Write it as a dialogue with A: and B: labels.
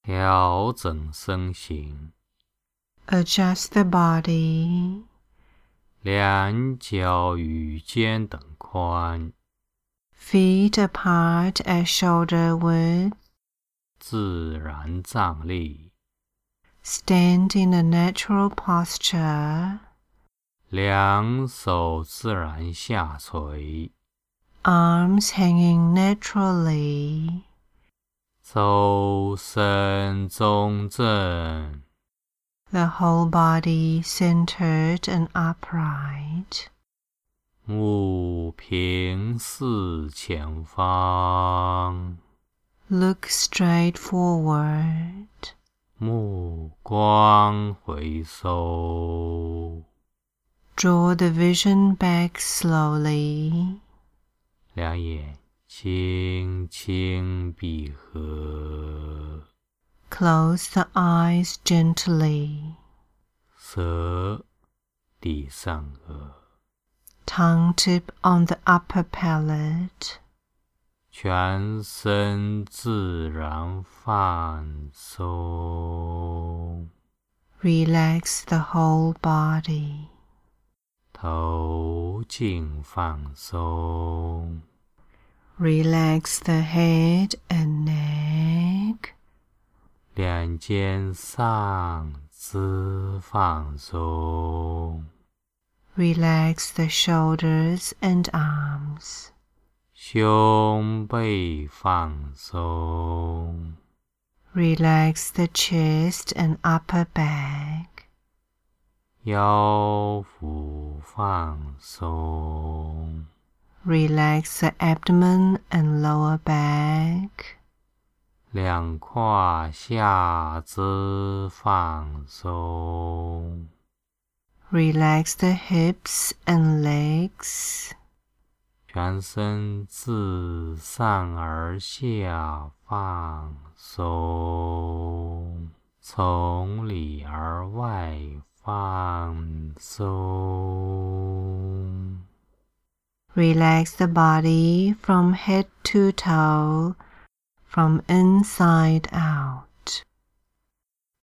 A: 调整身形，
B: Adjust the body.
A: 两脚与肩等宽，
B: Feet apart at shoulder width.
A: 自然站立，
B: Stand in a natural posture.
A: 两手自然下垂，
B: Arms hanging naturally.
A: 周身中正，
B: The whole body centered and upright.
A: 目平视前方，
B: Look straight forward.
A: 目光回收，
B: Draw the vision back slowly.
A: 两眼轻轻闭合，
B: Close the eyes gently.
A: 舌抵上颚，
B: Tongue tip on the upper palate.
A: 全身自然放松，
B: Relax the whole body.
A: 头颈放松，
B: Relax the head and neck.
A: 两肩上肢放松，
B: Relax the shoulders and arms.
A: 胸背放松，
B: Relax the chest and upper back.
A: 腰腹放松，
B: Relax the abdomen and lower back.
A: 两胯下肢放松，
B: Relax the hips and legs.
A: 全身自上而下放松，从里而外放松。
B: Relax the body from head to toe, from inside out.